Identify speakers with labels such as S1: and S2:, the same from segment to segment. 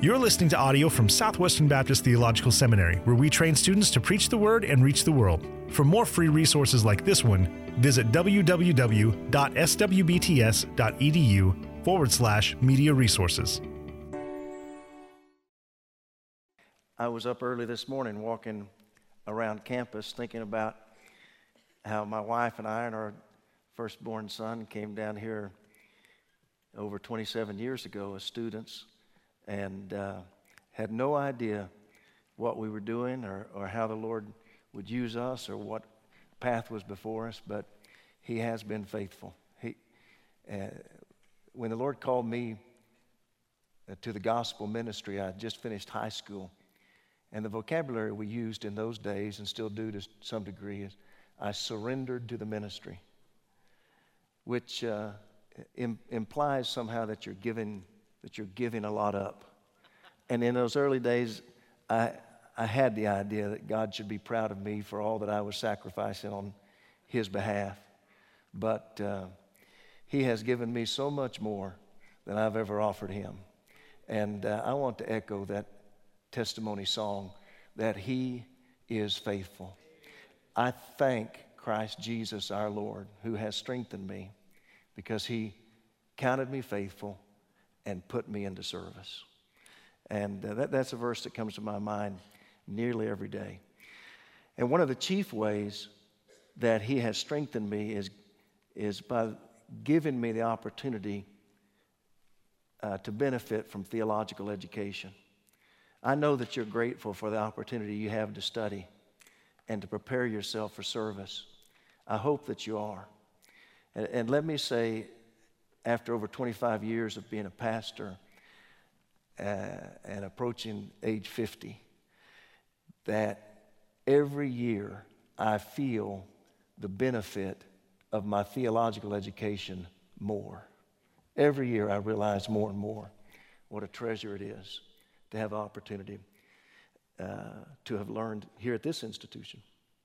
S1: You're listening to audio from Southwestern Baptist Theological Seminary, where we train students to preach the Word and reach the world. For more free resources like this one, visit www.swbts.edu/media resources.
S2: I was up early this morning walking around campus thinking about how my wife and I and our firstborn son came down here over 27 years ago as students and had no idea what we were doing or how the Lord would use us or what path was before us, but He has been faithful. When the Lord called me to the gospel ministry, I had just finished high school, and the vocabulary we used in those days and still do to some degree is, I surrendered to the ministry, which implies somehow that you're giving a lot up. And in those early days, I had the idea that God should be proud of me for all that I was sacrificing on His behalf. But He has given me so much more than I've ever offered Him. And I want to echo that testimony song that He is faithful. I thank Christ Jesus our Lord, who has strengthened me because He counted me faithful and put me into service. And that's a verse that comes to my mind nearly every day. And one of the chief ways that He has strengthened me is by giving me the opportunity to benefit from theological education. I know that you're grateful for the opportunity you have to study and to prepare yourself for service. I hope that you are. And let me say, after over 25 years of being a pastor and approaching age 50, that every year I feel the benefit of my theological education more. Every year I realize more and more what a treasure it is to have opportunity to have learned here at this institution.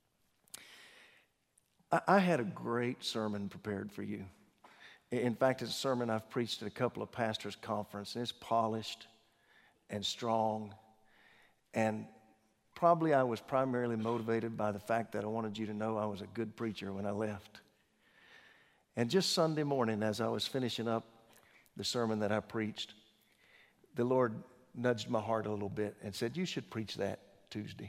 S2: I had a great sermon prepared for you. In fact, it's a sermon I've preached at a couple of pastors' conferences. It's polished and strong. And probably I was primarily motivated by the fact that I wanted you to know I was a good preacher when I left. And just Sunday morning, as I was finishing up the sermon that I preached, the Lord nudged my heart a little bit and said, "You should preach that Tuesday."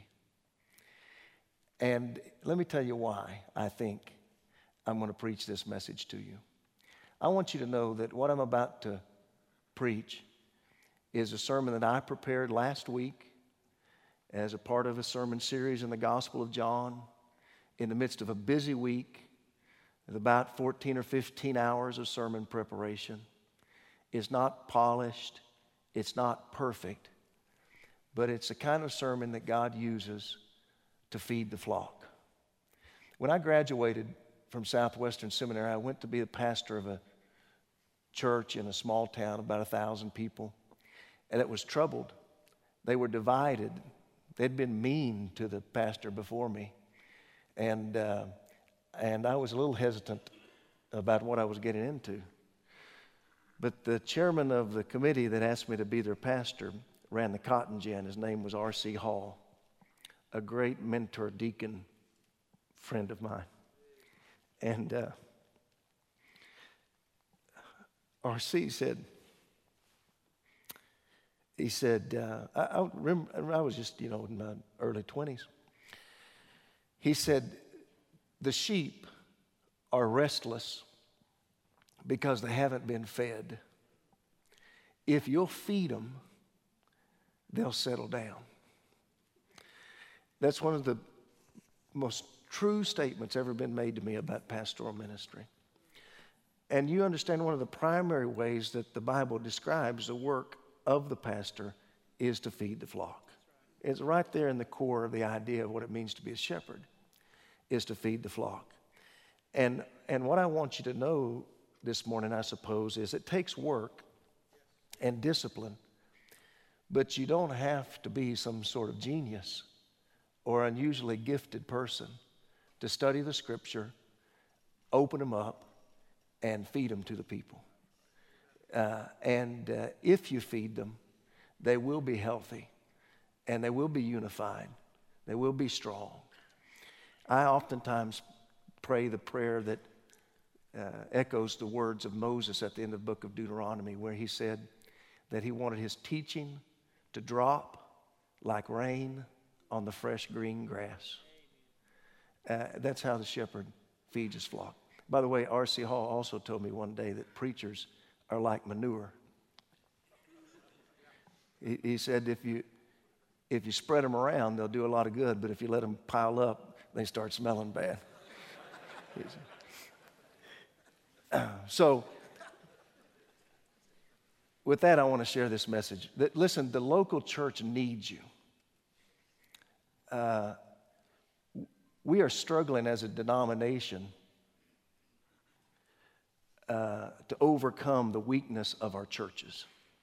S2: And let me tell you why I think I'm going to preach this message to you. I want you to know that what I'm about to preach is a sermon that I prepared last week as a part of a sermon series in the Gospel of John in the midst of a busy week with about 14 or 15 hours of sermon preparation. It's not polished. It's not perfect. But it's the kind of sermon that God uses to feed the flock. When I graduated from Southwestern Seminary, I went to be the pastor of a church in a small town, about 1,000 people, and it was troubled. They were divided. They'd been mean to the pastor before me, and I was a little hesitant about what I was getting into. But the chairman of the committee that asked me to be their pastor ran the cotton gin. His name was R.C. Hall, a great mentor, deacon friend of mine. And R.C. said, I remember, I was just, in my early 20s. He said, the sheep are restless because they haven't been fed. If you'll feed them, they'll settle down. That's one of the most true statements ever been made to me about pastoral ministry. And you understand one of the primary ways that the Bible describes the work of the pastor is to feed the flock. It's right there in the core of the idea of what it means to be a shepherd, is to feed the flock. And what I want you to know this morning, I suppose, is it takes work and discipline, but you don't have to be some sort of genius or unusually gifted person to study the Scripture, open them up, and feed them to the people. And if you feed them, they will be healthy, and they will be unified. They will be strong. I oftentimes pray the prayer that echoes the words of Moses at the end of the book of Deuteronomy, where he said that he wanted his teaching to drop like rain on the fresh green grass. That's how the shepherd feeds his flock. By the way, R.C. Hall also told me one day that preachers are like manure. He said if you spread them around, they'll do a lot of good, but if you let them pile up, they start smelling bad. So, with that, I want to share this message. Listen, the local church needs you. We are struggling as a denomination to overcome the weakness of our churches.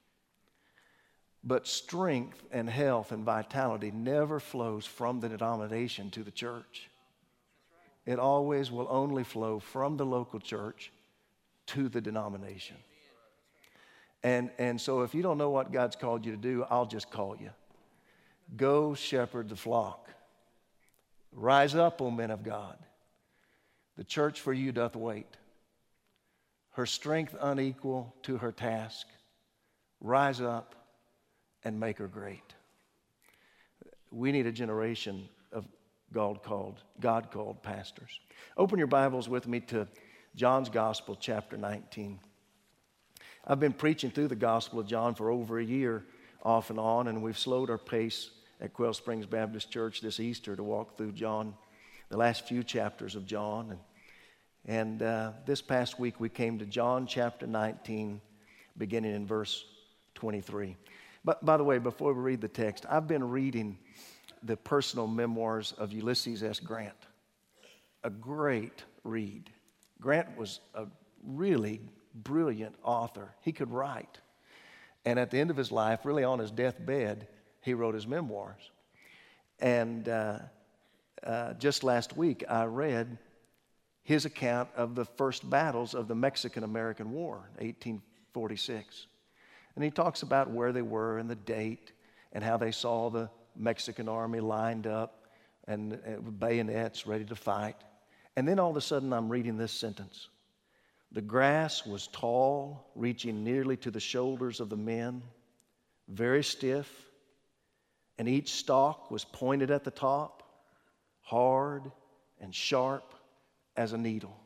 S2: But strength and health and vitality never flows from the denomination to the church. It always will only flow from the local church to the denomination. And so if you don't know what God's called you to do, I'll just call you. Go shepherd the flock. Rise up, O men of God. The church for you doth wait. Her strength unequal to her task. Rise up and make her great. We need a generation of God-called pastors. Open your Bibles with me to John's Gospel, chapter 19. I've been preaching through the Gospel of John for over a year, off and on, and we've slowed our pace at Quail Springs Baptist Church this Easter to walk through John, the last few chapters of John. And this past week we came to John chapter 19, beginning in verse 23. But by the way, before we read the text, I've been reading the personal memoirs of Ulysses S. Grant. A great read. Grant was a really brilliant author. He could write. And at the end of his life, really on his deathbed, he wrote his memoirs. And just last week, I read his account of the first battles of the Mexican-American War, 1846. And he talks about where they were and the date and how they saw the Mexican army lined up and with bayonets ready to fight. And then all of a sudden I'm reading this sentence. The grass was tall, reaching nearly to the shoulders of the men, very stiff, and each stalk was pointed at the top, hard and sharp as a needle.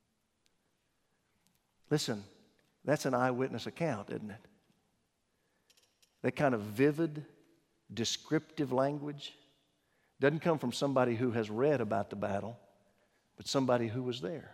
S2: Listen, that's an eyewitness account, isn't it? That kind of vivid, descriptive language doesn't come from somebody who has read about the battle, but somebody who was there.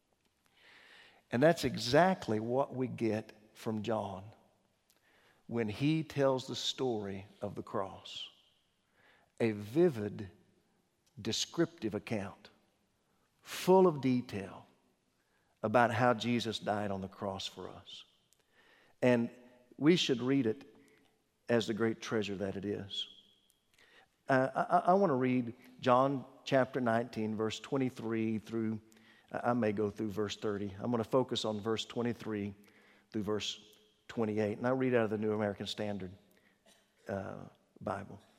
S2: And that's exactly what we get from John when he tells the story of the cross. A vivid, descriptive account, full of detail about how Jesus died on the cross for us. And we should read it as the great treasure that it is. I want to read John chapter 19, verse 23 through, I may go through verse 30. I'm going to focus on verse 23 through verse 28. And I read out of the New American Standard Bible.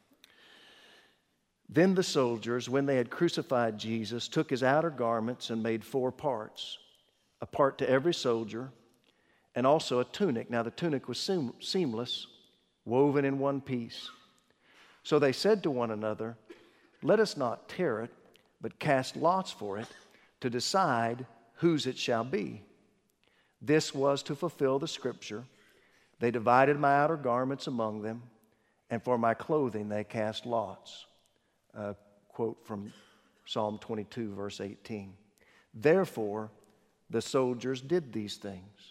S2: Then the soldiers, when they had crucified Jesus, took his outer garments and made 4 parts, a part to every soldier, and also a tunic. Now the tunic was seamless, woven in one piece. So they said to one another, let us not tear it, but cast lots for it to decide whose it shall be. This was to fulfill the scripture. They divided my outer garments among them, and for my clothing they cast lots. Quote from Psalm 22, verse 18. Therefore, the soldiers did these things.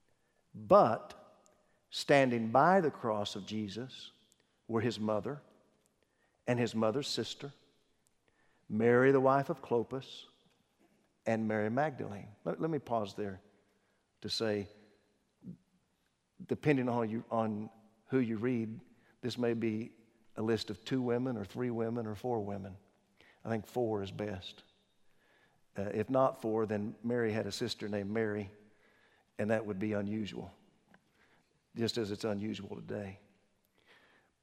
S2: But standing by the cross of Jesus were his mother and his mother's sister, Mary, the wife of Clopas, and Mary Magdalene. Let me pause there to say, depending on who you read, this may be a list of 2 women or 3 women or 4 women. I think 4 is best. If not 4, then Mary had a sister named Mary, and that would be unusual, just as it's unusual today.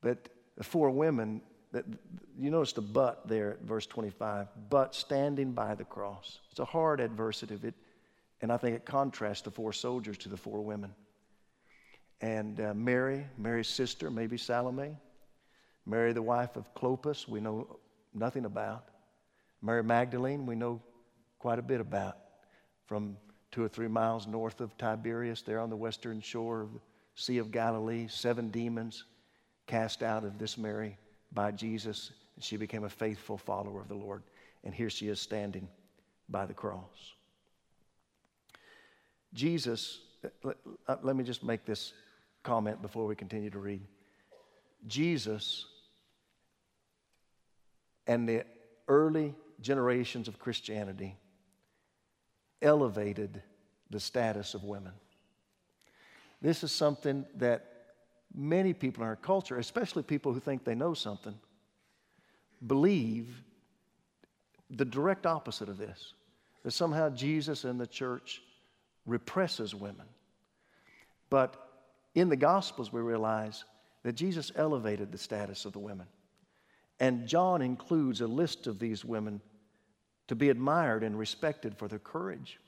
S2: But the 4 women, you notice the but there at verse 25, but standing by the cross. It's a hard adversative, and I think it contrasts the 4 soldiers to the 4 women. And Mary's sister, maybe Salome. Mary, the wife of Clopas, we know nothing about. Mary Magdalene, we know quite a bit about, from 2 or 3 miles north of Tiberias, there on the western shore of the Sea of Galilee. 7 demons cast out of this Mary by Jesus, and she became a faithful follower of the Lord. And here she is standing by the cross. Jesus, let me just make this comment before we continue to read. Jesus and the early generations of Christianity elevated the status of women. This is something that many people in our culture, especially people who think they know something, believe the direct opposite of this. That somehow Jesus and the church represses women. But in the Gospels we realize that Jesus elevated the status of the women. And John includes a list of these women to be admired and respected for their courage.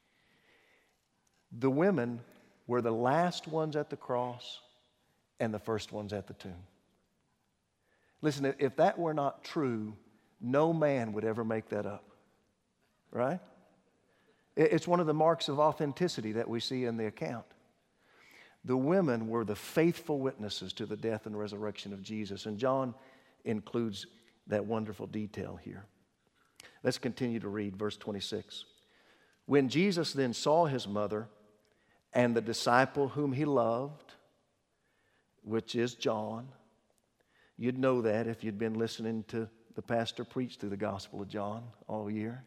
S2: The women were the last ones at the cross and the first ones at the tomb. Listen, if that were not true, no man would ever make that up, right? It's one of the marks of authenticity that we see in the account. The women were the faithful witnesses to the death and resurrection of Jesus, and John includes that wonderful detail here. Let's continue to read verse 26. When Jesus then saw his mother and the disciple whom he loved, which is John, you'd know that if you'd been listening to the pastor preach through the Gospel of John all year.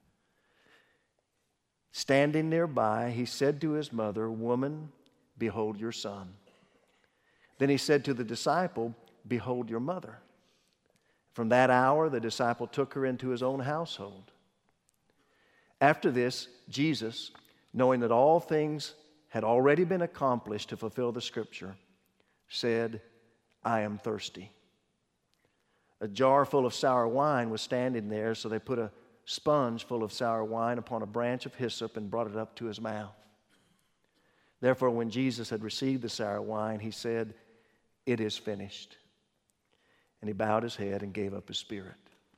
S2: Standing nearby, he said to his mother, "Woman, behold your son." Then he said to the disciple, "Behold your mother." From that hour, the disciple took her into his own household. After this, Jesus, knowing that all things had already been accomplished to fulfill the Scripture, said, "I am thirsty." A jar full of sour wine was standing there, so they put a sponge full of sour wine upon a branch of hyssop and brought it up to his mouth. Therefore, when Jesus had received the sour wine, he said, "It is finished." And he bowed his head and gave up his spirit.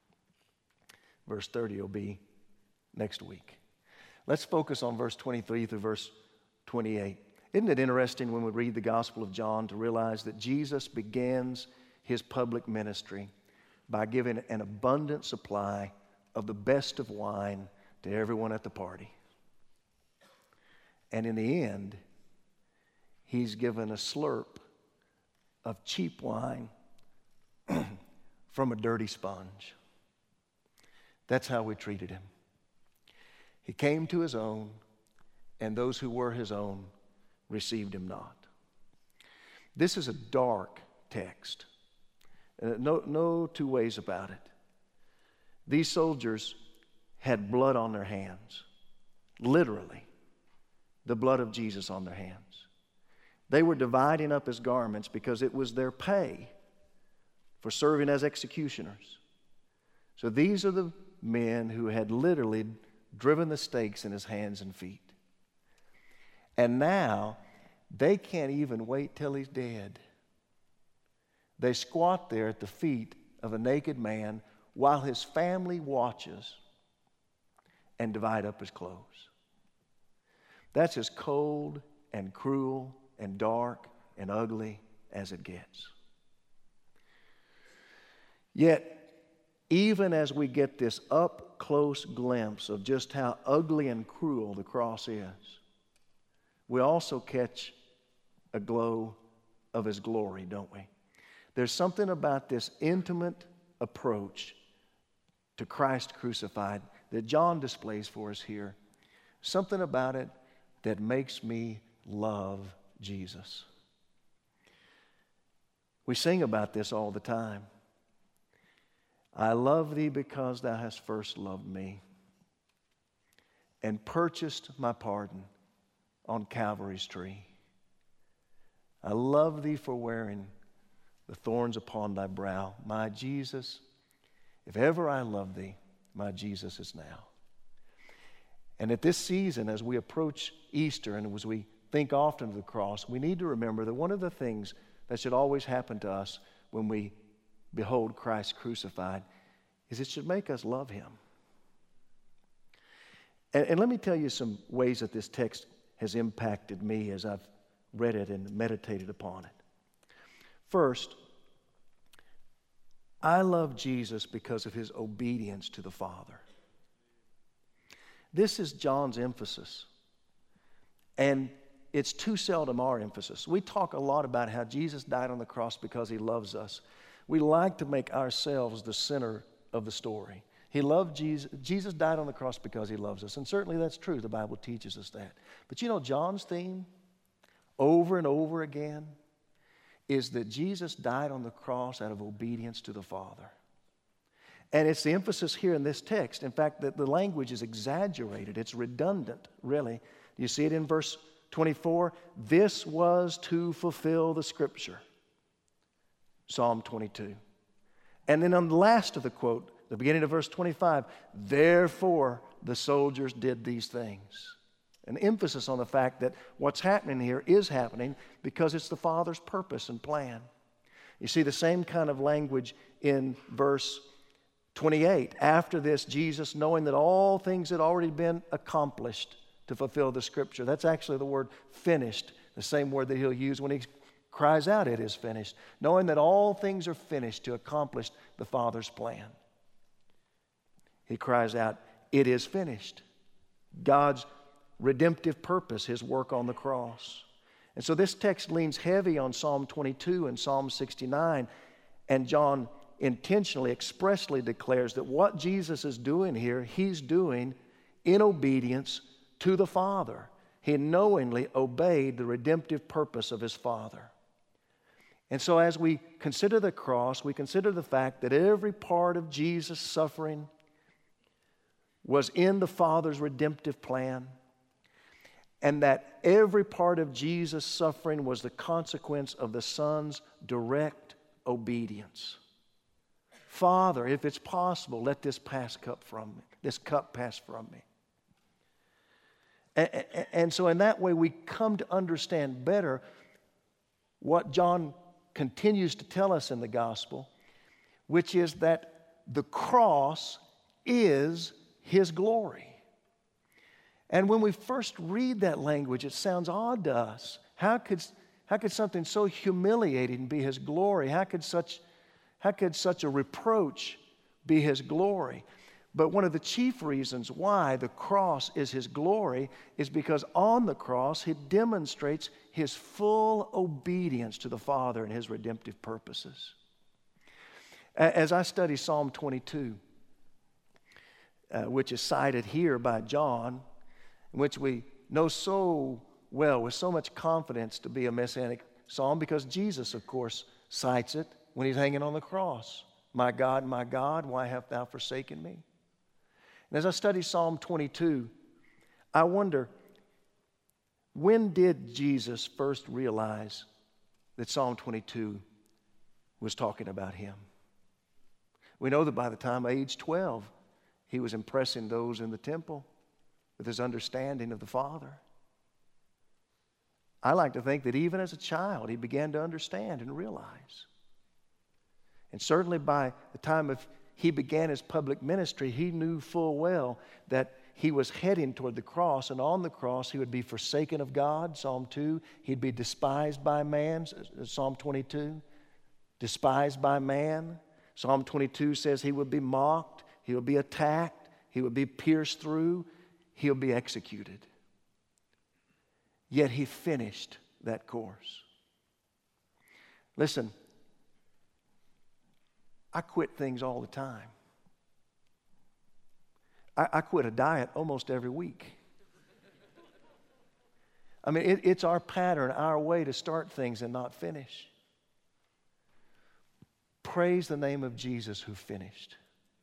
S2: Verse 30 will be next week. Let's focus on verse 23 through verse 28. Isn't it interesting when we read the Gospel of John to realize that Jesus begins his public ministry by giving an abundant supply of the best of wine to everyone at the party. And in the end, he's given a slurp of cheap wine from a dirty sponge. That's how we treated him. He came to his own, and those who were his own received him not. This is a dark text. No two ways about it. These soldiers had blood on their hands. Literally, the blood of Jesus on their hands. They were dividing up his garments because it was their pay for serving as executioners. So these are the men who had literally driven the stakes in his hands and feet. And now, they can't even wait till he's dead. They squat there at the feet of a naked man while his family watches and divide up his clothes. That's as cold and cruel and dark and ugly as it gets. Yet, even as we get this up-close glimpse of just how ugly and cruel the cross is, we also catch a glow of his glory, don't we? There's something about this intimate approach to Christ crucified that John displays for us here. Something about it that makes me love Jesus. We sing about this all the time. I love thee because thou hast first loved me and purchased my pardon on Calvary's tree. I love thee for wearing the thorns upon thy brow. My Jesus, if ever I love thee, my Jesus is now. And at this season, as we approach Easter and as we think often of the cross, we need to remember that one of the things that should always happen to us when we behold Christ crucified is it should make us love him. And let me tell you some ways that this text has impacted me as I've read it and meditated upon it. First, I love Jesus because of his obedience to the Father. This is John's emphasis. And it's too seldom our emphasis. We talk a lot about how Jesus died on the cross because he loves us. We like to make ourselves the center of the story. He loved Jesus. Jesus died on the cross because he loves us. And certainly that's true. The Bible teaches us that. But you know, John's theme over and over again is that Jesus died on the cross out of obedience to the Father. And it's the emphasis here in this text. In fact, that the language is exaggerated. It's redundant, really. You see it in verse 24. This was to fulfill the Scripture. Psalm 22. And then on the last of the quote, the beginning of verse 25, therefore the soldiers did these things. An emphasis on the fact that what's happening here is happening because it's the Father's purpose and plan. You see the same kind of language in verse 28. After this, Jesus, knowing that all things had already been accomplished to fulfill the Scripture. That's actually the word finished, the same word that he'll use when he cries out, it is finished. Knowing that all things are finished to accomplish the Father's plan. He cries out, it is finished. God's redemptive purpose, his work on the cross. And so this text leans heavy on Psalm 22 and Psalm 69, and John intentionally, expressly declares that what Jesus is doing here, he's doing in obedience to the Father. He knowingly obeyed the redemptive purpose of his Father. And so as we consider the cross, we consider the fact that every part of Jesus' suffering was in the Father's redemptive plan, and that every part of Jesus' suffering was the consequence of the Son's direct obedience. Father, if it's possible, let this cup pass from me. And so in that way, we come to understand better what John continues to tell us in the gospel, which is that the cross is his glory. And when we first read that language, it sounds odd to us. How could something so humiliating be his glory? How could such a reproach be his glory? But one of the chief reasons why the cross is his glory is because on the cross he demonstrates his full obedience to the Father and his redemptive purposes. As I study Psalm 22, which is cited here by John, which we know so well with so much confidence to be a messianic psalm because Jesus, of course, cites it when he's hanging on the cross. My God, why hast thou forsaken me? And as I study Psalm 22, I wonder, when did Jesus first realize that Psalm 22 was talking about him? We know that by the time of age 12, he was impressing those in the temple with his understanding of the Father. I like to think that even as a child, he began to understand and realize. And certainly by the time he began his public ministry, he knew full well that he was heading toward the cross, and on the cross he would be forsaken of God, Psalm 2. He'd be despised by man, Psalm 22. Despised by man. Psalm 22 says he would be mocked, he would be attacked, he would be pierced through, he'll be executed. Yet he finished that course. Listen, I quit things all the time. I quit a diet almost every week. I mean, it's our pattern, our way to start things and not finish. Praise the name of Jesus who finished.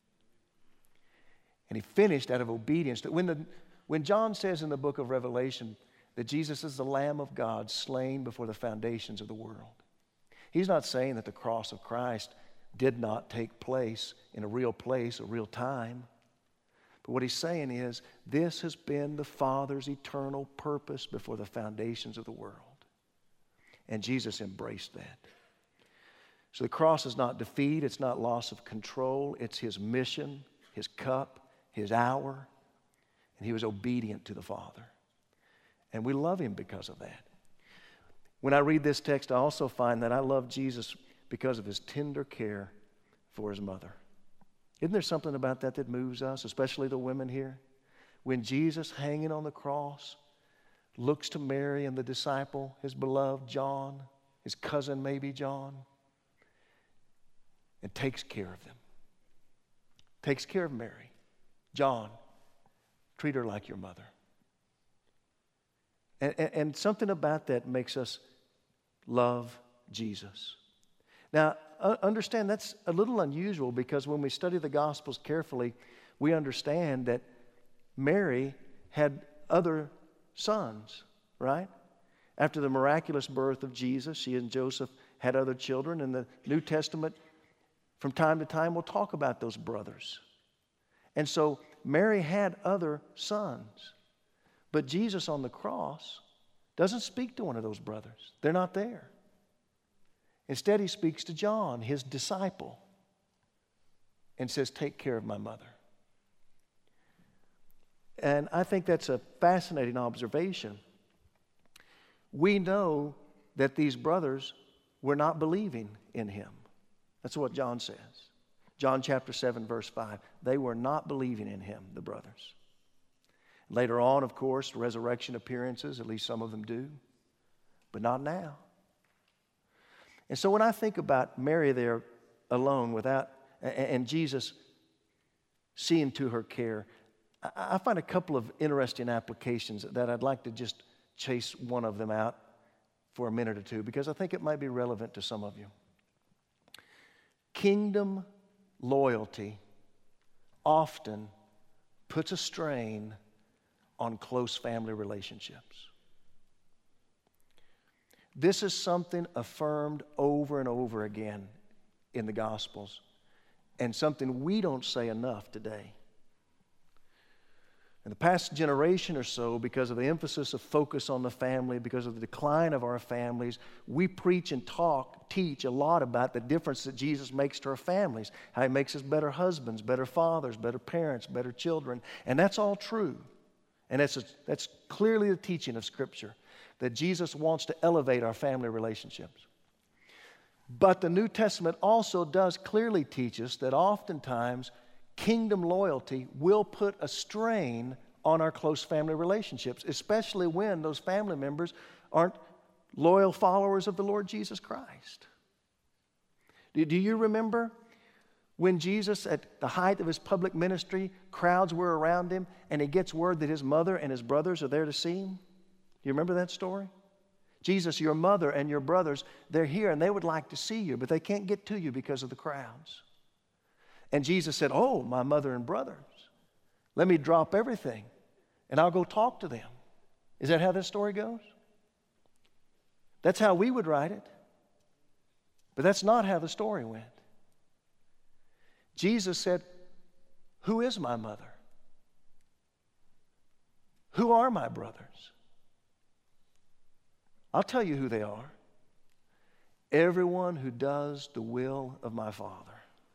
S2: And he finished out of obedience. When John says in the book of Revelation that Jesus is the Lamb of God slain before the foundations of the world, He's not saying that the cross of Christ did not take place in a real place, a real time. But what he's saying is, this has been the Father's eternal purpose before the foundations of the world. And Jesus embraced that. So the cross is not defeat, it's not loss of control, it's his mission, his cup, his hour. And he was obedient to the Father. And we love him because of that. When I read this text, I also find that I love Jesus because of his tender care for his mother. Isn't there something about that that moves us, especially the women here? When Jesus, hanging on the cross, looks to Mary and the disciple, his beloved John, his cousin maybe John, and takes care of them. Takes care of Mary. John, treat her like your mother. And something about that makes us love Jesus. Now, understand that's a little unusual because when we study the Gospels carefully, we understand that Mary had other sons, right? After the miraculous birth of Jesus, she and Joseph had other children. In the New Testament, from time to time, we'll talk about those brothers. And so Mary had other sons. But Jesus on the cross doesn't speak to one of those brothers. They're not there. Instead, he speaks to John, his disciple, and says, take care of my mother. And I think that's a fascinating observation. We know that these brothers were not believing in him. That's what John says. John chapter 7, verse 5. They were not believing in him, the brothers. Later on, of course, resurrection appearances, at least some of them do, but not now. And so when I think about Mary there alone without, and Jesus seeing to her care, I find a couple of interesting applications that I'd like to just chase one of them out for a minute or two because I think it might be relevant to some of you. Kingdom loyalty often puts a strain on close family relationships. This is something affirmed over and over again in the Gospels and something we don't say enough today. In the past generation or so, because of the emphasis of focus on the family, because of the decline of our families, we preach and teach a lot about the difference that Jesus makes to our families, how he makes us better husbands, better fathers, better parents, better children, and that's all true. And that's clearly the teaching of Scripture, that Jesus wants to elevate our family relationships. But the New Testament also does clearly teach us that oftentimes kingdom loyalty will put a strain on our close family relationships, especially when those family members aren't loyal followers of the Lord Jesus Christ. Do you remember when Jesus, at the height of his public ministry, crowds were around him, and he gets word that his mother and his brothers are there to see him? Do you remember that story? Jesus, your mother and your brothers, they're here, and they would like to see you, but they can't get to you because of the crowds. And Jesus said, oh, my mother and brothers, let me drop everything, and I'll go talk to them. Is that how this story goes? That's how we would write it. But that's not how the story went. Jesus said, who is my mother? Who are my brothers? I'll tell you who they are. Everyone who does the will of my Father.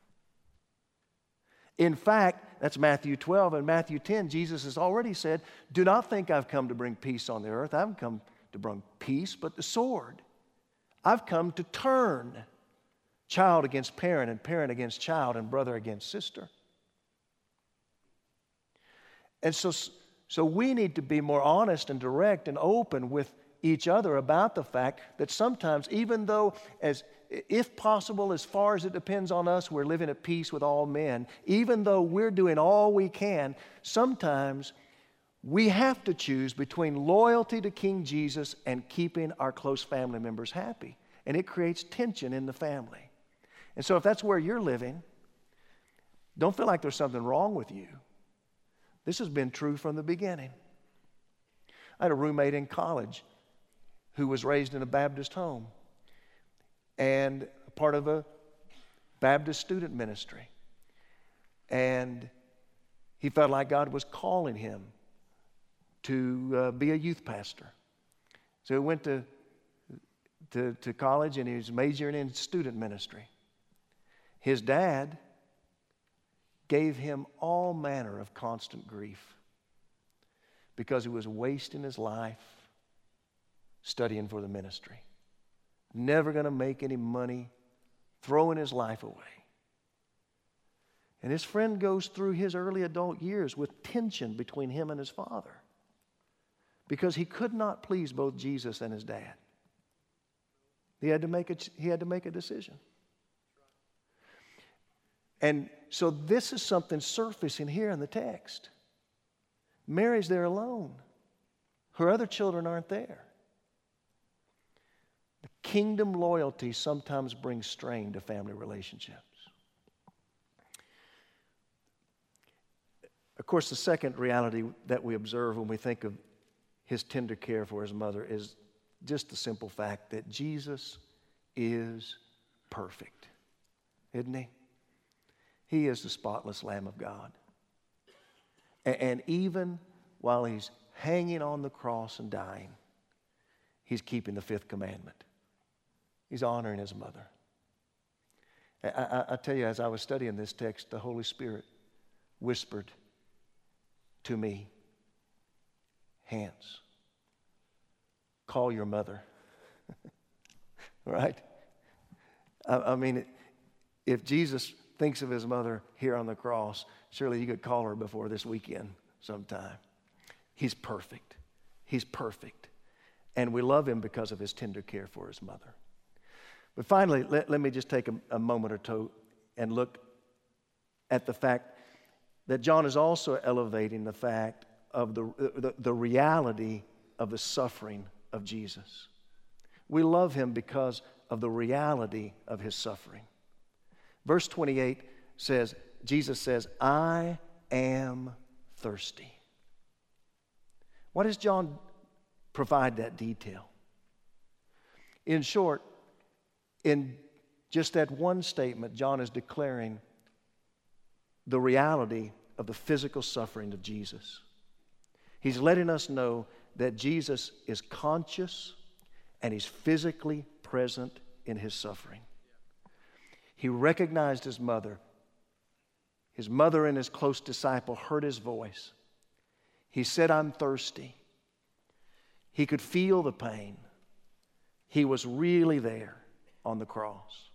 S2: In fact, that's Matthew 12 and Matthew 10. Jesus has already said, do not think I've come to bring peace on the earth. I haven't come to bring peace, but the sword. I've come to turn child against parent and parent against child and brother against sister. And so we need to be more honest and direct and open with each other about the fact that sometimes, even though, if possible, as far as it depends on us, we're living at peace with all men, even though we're doing all we can, sometimes we have to choose between loyalty to King Jesus and keeping our close family members happy. And it creates tension in the family. And so if that's where you're living, don't feel like there's something wrong with you. This has been true from the beginning. I had a roommate in college who was raised in a Baptist home. and a part of a Baptist student ministry. And he felt like God was calling him to be a youth pastor. So he went to college, and he was majoring in student ministry. His dad gave him all manner of constant grief because he was wasting his life studying for the ministry. Never going to make any money, throwing his life away. And his friend goes through his early adult years with tension between him and his father because he could not please both Jesus and his dad. He had to make a decision. And so this is something surfacing here in the text. Mary's there alone. Her other children aren't there. The kingdom loyalty sometimes brings strain to family relationships. Of course, the second reality that we observe when we think of his tender care for his mother is just the simple fact that Jesus is perfect, isn't he? He is the spotless Lamb of God. And even while he's hanging on the cross and dying, he's keeping the fifth commandment. He's honoring his mother. I tell you, as I was studying this text, the Holy Spirit whispered to me, Hans, call your mother. Right? I mean, if Jesus thinks of his mother here on the cross, surely you could call her before this weekend sometime. He's perfect. He's perfect. And we love him because of his tender care for his mother. But finally, let me just take a moment or two and look at the fact that John is also elevating the fact of the reality of the suffering of Jesus. We love him because of the reality of his suffering. Verse 28 says, Jesus says, I am thirsty. Why does John provide that detail? In short, in just that one statement, John is declaring the reality of the physical suffering of Jesus. He's letting us know that Jesus is conscious and he's physically present in his suffering. He recognized his mother. His mother and his close disciple heard his voice. He said, I'm thirsty. He could feel the pain. He was really there on the cross.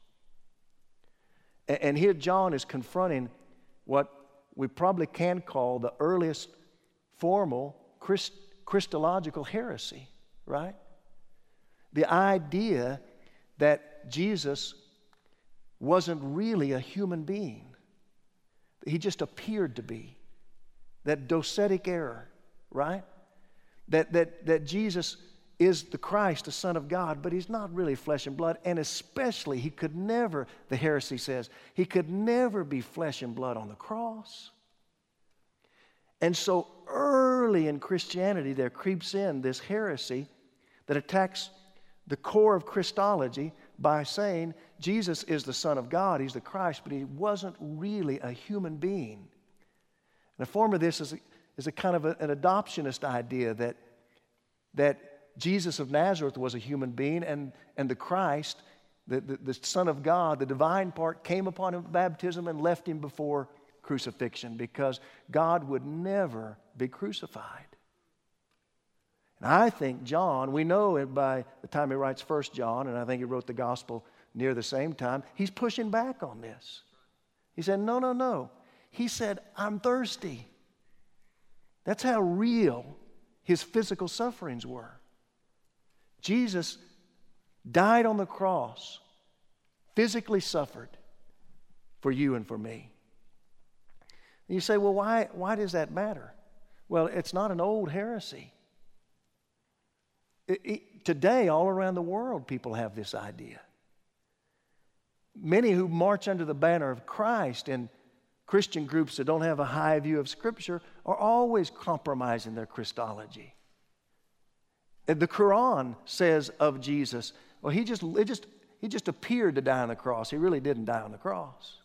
S2: And here John is confronting what we probably can call the earliest formal Christological heresy, right? The idea that Jesus wasn't really a human being. He just appeared to be. That docetic error, right? That Jesus is the Christ, the Son of God, but he's not really flesh and blood. And especially, he could never, the heresy says, he could never be flesh and blood on the cross. And so early in Christianity, there creeps in this heresy that attacks the core of Christology by saying Jesus is the Son of God, he's the Christ, but he wasn't really a human being. And a form of this is a kind of an adoptionist idea that Jesus of Nazareth was a human being, and the Christ, the Son of God, the divine part, came upon him at baptism and left him before crucifixion because God would never be crucified. And I think John, we know it by the time he writes 1 John, and I think he wrote the gospel near the same time, he's pushing back on this. He said, no. He said, I'm thirsty. That's how real his physical sufferings were. Jesus died on the cross, physically suffered for you and for me. And you say, well, why does that matter? Well, it's not an old heresy. Today, all around the world, people have this idea. Many who march under the banner of Christ in Christian groups that don't have a high view of Scripture are always compromising their Christology. The Quran says of Jesus, well, he just appeared to die on the cross. He really didn't die on the cross.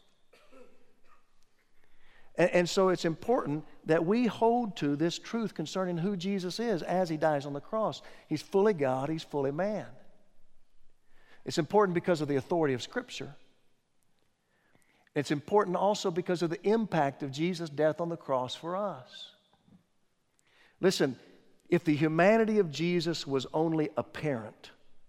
S2: And so it's important that we hold to this truth concerning who Jesus is as he dies on the cross. He's fully God, he's fully man. It's important because of the authority of Scripture. It's important also because of the impact of Jesus' death on the cross for us. Listen, if the humanity of Jesus was only apparent,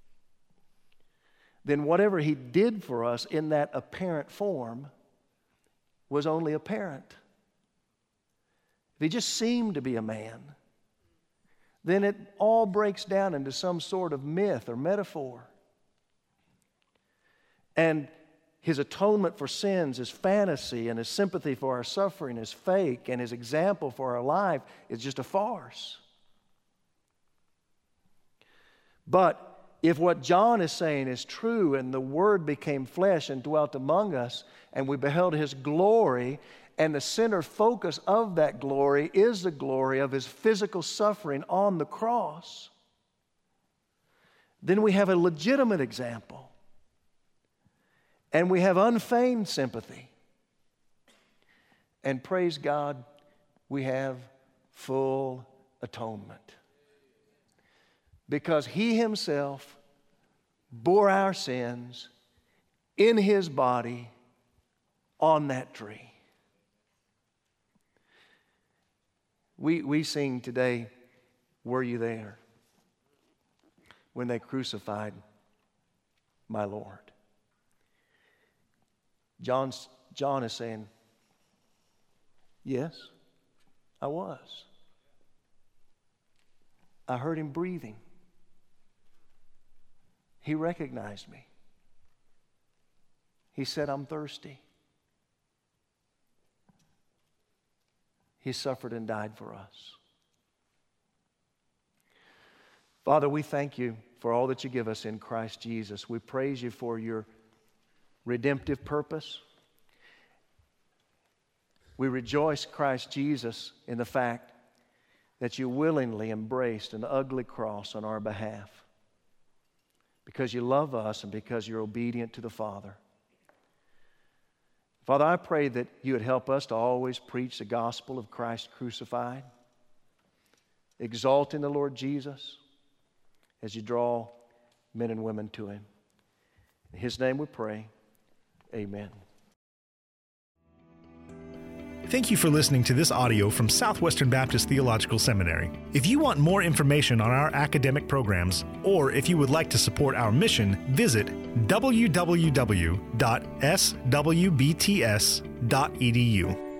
S2: then whatever he did for us in that apparent form was only apparent. If he just seemed to be a man, then it all breaks down into some sort of myth or metaphor. And his atonement for sins is fantasy, and his sympathy for our suffering is fake, and his example for our life is just a farce. But if what John is saying is true, and the Word became flesh and dwelt among us, and we beheld his glory, and the center focus of that glory is the glory of his physical suffering on the cross, then we have a legitimate example. And we have unfeigned sympathy. And praise God, we have full atonement. Because he himself bore our sins in his body on that tree. We sing today, "Were you there when they crucified my Lord?" John is saying, yes, I was. I heard him breathing. He recognized me. He said, I'm thirsty. He suffered and died for us. Father, we thank you for all that you give us in Christ Jesus. We praise you for your redemptive purpose. We rejoice, Christ Jesus, in the fact that you willingly embraced an ugly cross on our behalf because you love us and because you're obedient to the Father. Father, I pray that you would help us to always preach the gospel of Christ crucified, exalting the Lord Jesus as you draw men and women to him. In his name we pray. Amen.
S1: Thank you for listening to this audio from Southwestern Baptist Theological Seminary. If you want more information on our academic programs, or if you would like to support our mission, visit www.swbts.edu.